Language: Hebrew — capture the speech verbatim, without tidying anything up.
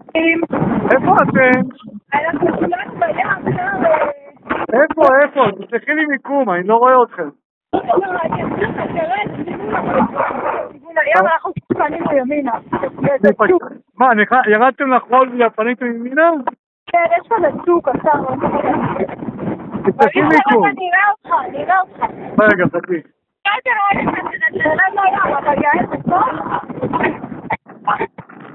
איפה אתם? אנחנו כולנו בים, איפה, איפה? תשלחי לי מיקום, אני לא רואה אתכם. אנחנו פנינו ימינה. מה, ירדתם לחול ופניתם ימינה? כן, יש פה לצוק, קצר. תשלחי מיקום. אני אראה אותך, אני אראה אותך. רגע, חכי. אתה רואה לך, תרד לים, אבל יעד בסוף.